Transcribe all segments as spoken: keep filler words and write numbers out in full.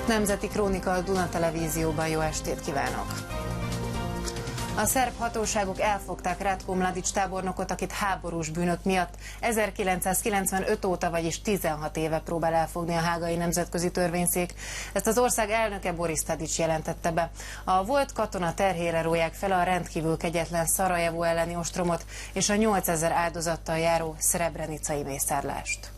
Nemzeti Krónika a Duna Televízióban, jó estét kívánok! A szerb hatóságok elfogták Ratko Mladic tábornokot, akit háborús bűnök miatt ezerkilencszázkilencvenöt óta, vagyis tizenhat éve próbál elfogni a hágai nemzetközi törvényszék. Ezt az ország elnöke Boris Tadic jelentette be. A volt katona terhére róják fel a rendkívül kegyetlen Szarajevó elleni ostromot és a nyolcezer áldozattal járó szrebrenicai mészárlást.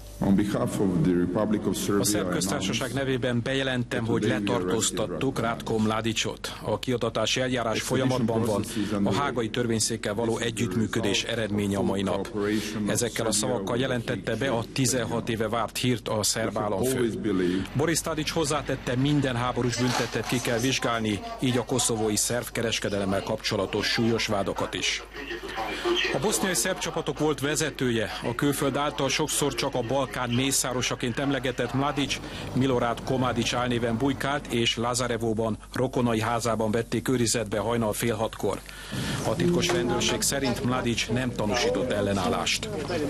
A szerb köztársaság nevében bejelentem, hogy letartóztattuk Ratko Mladicot. A kiadatási eljárás folyamatban van, a hágai törvényszékkel való együttműködés eredménye a mai nap. Ezekkel a szavakkal jelentette be a tizenhat éve várt hírt a szerb államfő. Boris Tadic hozzátette, minden háborús büntettet ki kell vizsgálni, így a koszovói szerb kereskedelemmel kapcsolatos súlyos vádakat is. A boszniai szerb csapatok volt vezetője, a külföld által sokszor csak a Balkán mészárosaként emlegetett Mladic, Milorad Komadic álnéven bujkált, és Lazarevóban, rokonai házában vették őrizetbe hajnal fél hatkor. A titkos rendőrség szerint Mladic nem tanúsított ellenállást.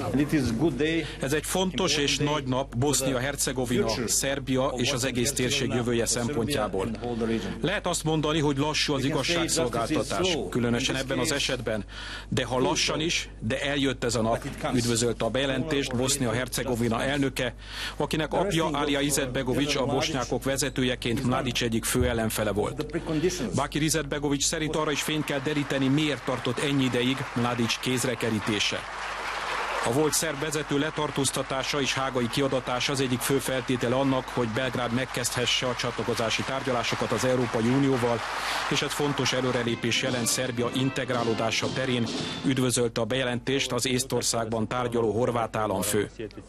Ez egy fontos és nagy nap Bosznia-Hercegovina, Szerbia és az egész térség jövője szempontjából. Lehet azt mondani, hogy lassú az igazságszolgáltatás, különösen ebben az esetben, de ha lassan is, de eljött ez a nap, üdvözölte a bejelentést Bosznia-Hercegovina elnöke, akinek apja Alija Izetbegović a bosnyákok vezetőjeként Mladic egyik fő ellenfele volt. Bakir Izetbegović szerint arra is fényt kell deríteni, miért tartott ennyi ideig Mladic kézrekerítése. A volt szerb vezető letartóztatása és hágai kiadatása az egyik fő feltétele annak, hogy Belgrád megkezdhesse a csatlakozási tárgyalásokat az Európai Unióval, és ez fontos előrelépés jelent Szerbia integrálódása terén, üdvözölte a bejelentést az Észtországban tárgyaló horvát államfő.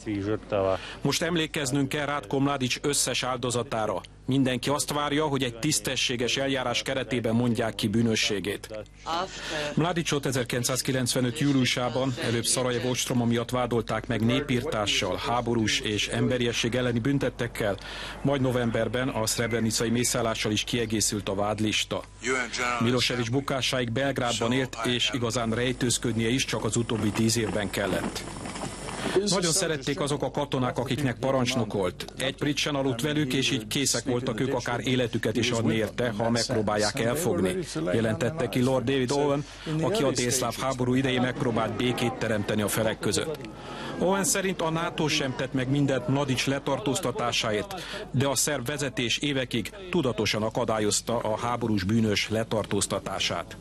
Most emlékeznünk kell Ratko Mladic összes áldozatára. Mindenki azt várja, hogy egy tisztességes eljárás keretében mondják ki bűnösségét. Mladicot ezerkilencszázkilencvenöt júliusában előbb Szarajevó ostroma miatt vádolták meg népirtással, háborús és emberiesség elleni büntettekkel, majd novemberben a szrebrenicai mészárlással is kiegészült a vádlista. Milosevic bukásáig Belgrádban élt, és igazán rejtőzködnie is csak az utóbbi tíz évben kellett. Nagyon szerették azok a katonák, akiknek parancsnokolt. Egy prit sem aludt velük, és így készek voltak ők akár életüket is adni érte, ha megpróbálják elfogni, jelentette ki Lord David Owen, aki a délszláv háború idején megpróbált békét teremteni a felek között. Owen szerint a NATO sem tett meg mindent Mladic letartóztatásáért, de a szerb vezetés évekig tudatosan akadályozta a háborús bűnös letartóztatását.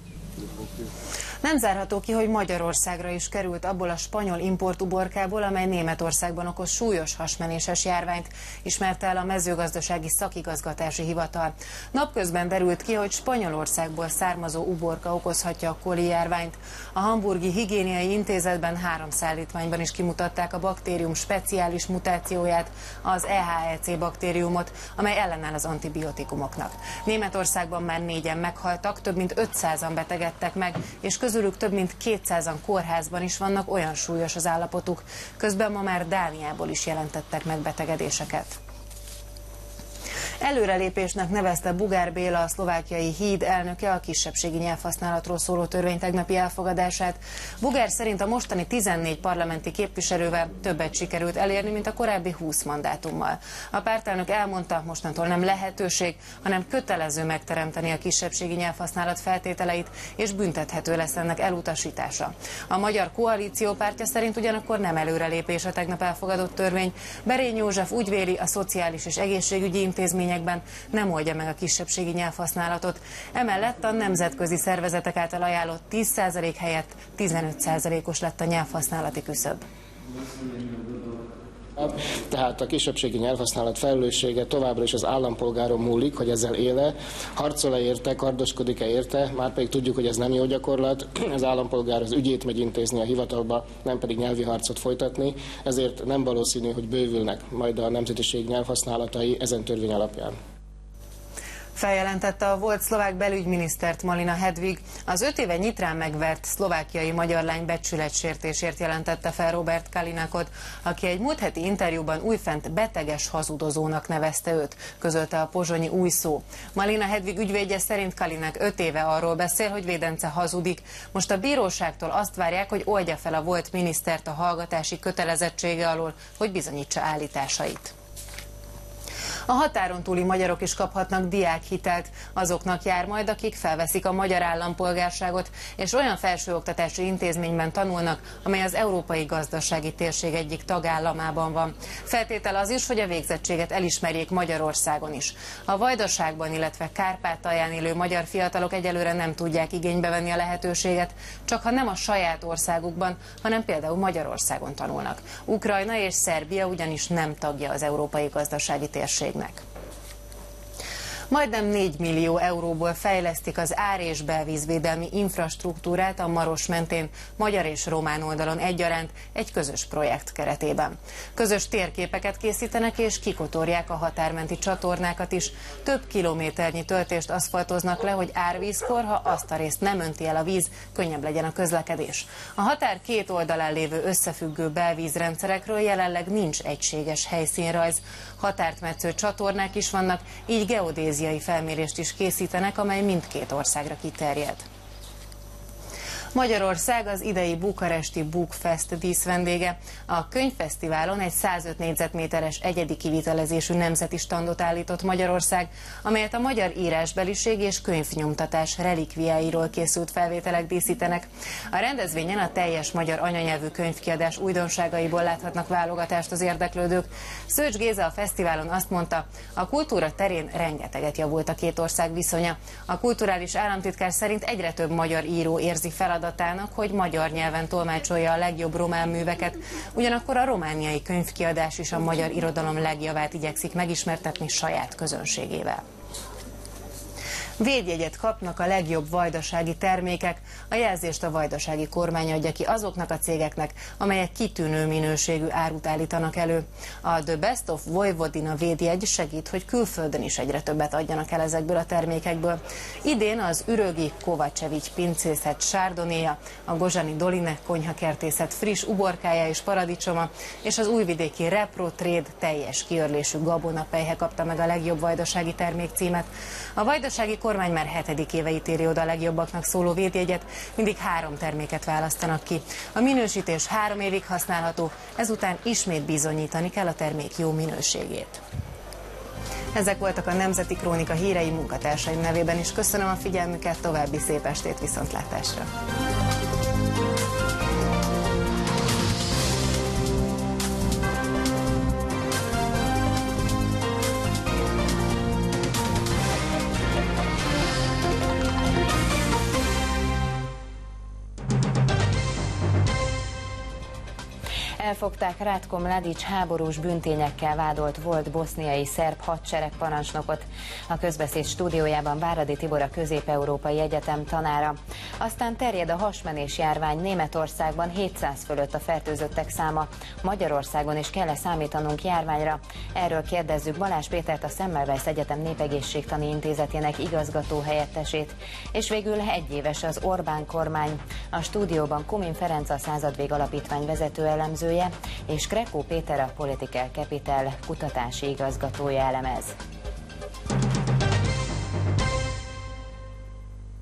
Nem zárható ki, hogy Magyarországra is került abból a spanyol importuborkából, amely Németországban okoz súlyos hasmenéses járványt, ismerte el a mezőgazdasági szakigazgatási hivatal. Napközben derült ki, hogy Spanyolországból származó uborka okozhatja a koli járványt. A Hamburgi Higiéniai Intézetben három szállítmányban is kimutatták a baktérium speciális mutációját, az E H E C baktériumot, amely ellenáll az antibiotikumoknak. Németországban már négyen meghaltak, több mint ötszázan betegedtek meg, és közülük több mint kétszázan kórházban is vannak, olyan súlyos az állapotuk. Közben ma már Dániából is jelentettek megbetegedéseket. Előrelépésnek nevezte Bugár Béla, a szlovákiai híd elnöke a kisebbségi nyelvhasználatról szóló törvény tegnapi elfogadását. Bugár szerint a mostani tizennégy parlamenti képviselővel többet sikerült elérni, mint a korábbi húsz mandátummal. A pártelnök elmondta, mostantól nem lehetőség, hanem kötelező megteremteni a kisebbségi nyelvhasználat feltételeit, és büntethető lesz ennek elutasítása. A Magyar Koalíció pártja szerint ugyanakkor nem előrelépés a tegnap elfogadott törvény. Berény József úgy véli, a szociális és egészségügyi intézmények nem oldja meg a kisebbségi nyelvhasználatot. Emellett a nemzetközi szervezetek által ajánlott tíz százalék helyett tizenöt százalékos lett a nyelvhasználati küszöb. Tehát a kisebbségi nyelvhasználat felelőssége továbbra is az állampolgáron múlik, hogy ezzel éle, harcol-e érte, kardoskodik-e érte, már pedig tudjuk, hogy ez nem jó gyakorlat, az állampolgár az ügyét megy intézni a hivatalba, nem pedig nyelvi harcot folytatni, ezért nem valószínű, hogy bővülnek majd a nemzetiség nyelvhasználatai ezen törvény alapján. Feljelentette a volt szlovák belügyminisztert Malina Hedvig. Az öt éve Nyitrán megvert szlovákiai magyar lány becsületsértésért jelentette fel Robert Kalinakot, aki egy múlt heti interjúban újfent beteges hazudozónak nevezte őt, közölte a pozsonyi Új Szó. Malina Hedvig ügyvédje szerint Kalinak öt éve arról beszél, hogy védence hazudik. Most a bíróságtól azt várják, hogy oldja fel a volt minisztert a hallgatási kötelezettsége alól, hogy bizonyítsa állításait. A határon túli magyarok is kaphatnak diákhitelt. Azoknak jár majd, akik felveszik a magyar állampolgárságot, és olyan felsőoktatási intézményben tanulnak, amely az Európai Gazdasági Térség egyik tagállamában van. Feltétel az is, hogy a végzettséget elismerjék Magyarországon is. A Vajdaságban, illetve Kárpátalján élő magyar fiatalok egyelőre nem tudják igénybe venni a lehetőséget, csak ha nem a saját országukban, hanem például Magyarországon tanulnak. Ukrajna és Szerbia ugyanis nem tagja az Európai Gazdasági Térségnek. Majdnem négy millió euróból fejlesztik az ár- és belvízvédelmi infrastruktúrát a Maros mentén, magyar és román oldalon egyaránt egy közös projekt keretében. Közös térképeket készítenek és kikotorják a határmenti csatornákat is. Több kilométernyi töltést aszfaltoznak le, hogy árvízkor, ha azt a részt nem önti el a víz, könnyebb legyen a közlekedés. A határ két oldalán lévő összefüggő belvízrendszerekről jelenleg nincs egységes helyszínrajz. Határt metsző csatornák is vannak, így geodéziai felmérést is készítenek, amely mindkét országra kiterjed. Magyarország az idei bukaresti Bookfest díszvendége. A könyvfesztiválon egy százöt négyzetméteres egyedi kivitelezésű nemzeti standot állított Magyarország, amelyet a magyar írásbeliség és könyvnyomtatás relikviáiról készült felvételek díszítenek. A rendezvényen a teljes magyar anyanyelvű könyvkiadás újdonságaiból láthatnak válogatást az érdeklődők. Szőcs Géza a fesztiválon azt mondta, a kultúra terén rengeteget javult a két ország viszonya. A kulturális államtitkár szerint egyre több magyar író érzi feladatot, hogy magyar nyelven tolmácsolja a legjobb román műveket, ugyanakkor a romániai könyvkiadás is a magyar irodalom legjavát igyekszik megismertetni saját közönségével. Védjegyet kapnak a legjobb vajdasági termékek, a jelzést a vajdasági kormány adja ki azoknak a cégeknek, amelyek kitűnő minőségű árut állítanak elő. A The Best of Vojvodina védjegy segít, hogy külföldön is egyre többet adjanak el ezekből a termékekből. Idén az ürögi Kovacevic pincészet sárdonéja, a Gozsani Doline konyhakertészet friss uborkája és paradicsoma, és az újvidéki Repro Trade teljes kiörlésű gabonapelyhe kapta meg a legjobb vajdasági termék címet. A vajdasági kormány már hetedik éve ítéli oda a legjobbaknak szóló védjegyet, mindig három terméket választanak ki. A minősítés három évig használható, ezután ismét bizonyítani kell a termék jó minőségét. Ezek voltak a Nemzeti Krónika hírei, munkatársaim nevében is köszönöm a figyelmüket, további szép estét, viszontlátásra! Elfogták Ratko Mladic háborús bűntényekkel vádolt volt boszniai szerb hadseregparancsnokot. A Közbeszéd stúdiójában Váradi Tibor, a Közép-Európai Egyetem tanára. Aztán terjed a hasmenés járvány. Németországban hétszáz fölött a fertőzöttek száma. Magyarországon is kell-e számítanunk járványra? Erről kérdezzük Balázs Pétert, a Semmelweis Egyetem Népegészségtani Intézetének igazgató helyettesét. És végül egyéves az Orbán kormány. A stúdióban Kumin Ferenc, a Századvég Alapítvány vezető elemzője, és Krekó Péter, a Political Capital kutatási igazgatója elemez.